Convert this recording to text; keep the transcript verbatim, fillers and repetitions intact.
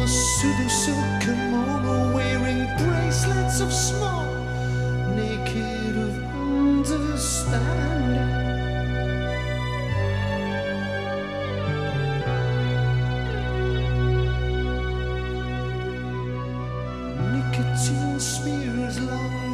pseudo silk kimono, wearing bracelets of small, naked of understanding. Nicotine smears long